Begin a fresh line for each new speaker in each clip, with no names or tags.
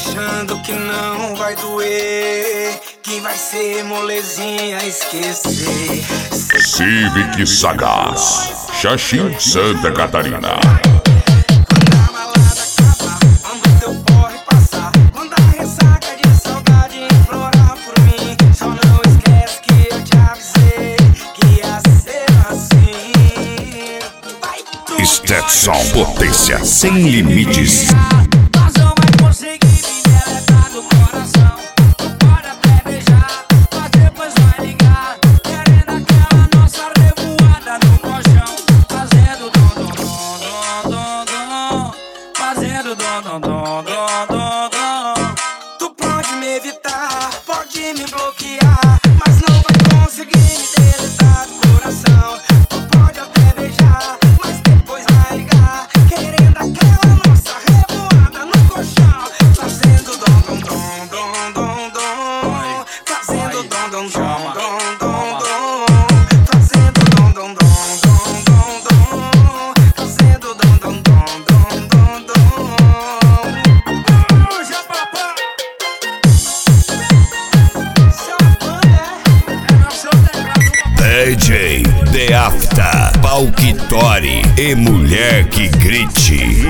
achando que não vai doer, que vai ser molezinha esquecer.
Civic Sagaz, Xaxim, Santa Catarina.
Quando a balada acabar, quando teu porre passar, quando a ressaca de saudade implorar por mim, só não esquece que eu te avisei que ia ser assim. Vai,
Stetson, potência sem limites.
Tu pode me evitar, pode me bloquear, mas não vai conseguir me deletar do coração. Tu pode até beijar, mas depois vai ligar, querendo aquela nossa revoada no colchão. Fazendo dom dom dom dom dom dom, fazendo dom dom dom dom dom dom, fazendo dom dom dom dom dom dom, fazendo dom dom dom dom dom dom.
DJ The After, Palquitori e mulher que grite.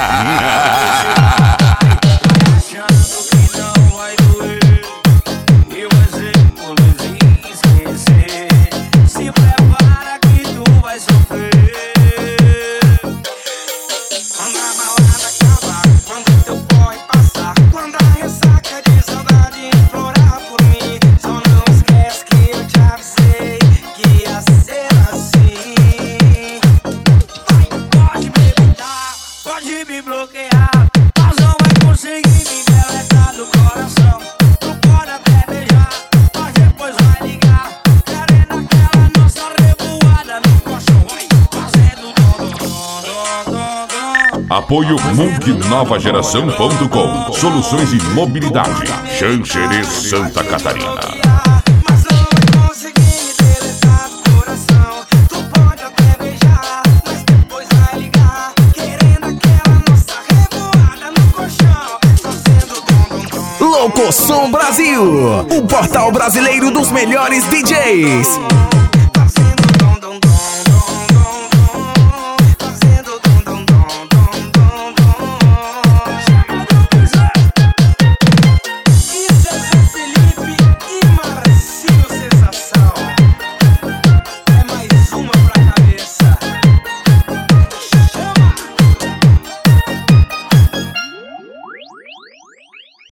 Apoio MUGNovaGeração.com. Soluções em mobilidade. Xanxerê, Santa Catarina.
Mas não vai conseguir me deletar do coração. Tu pode até beijar, mas depois vai ligar, querendo aquela nossa revoada no colchão. Fazendo dom dom dom.
Louco Som Brasil, o portal brasileiro dos melhores DJs.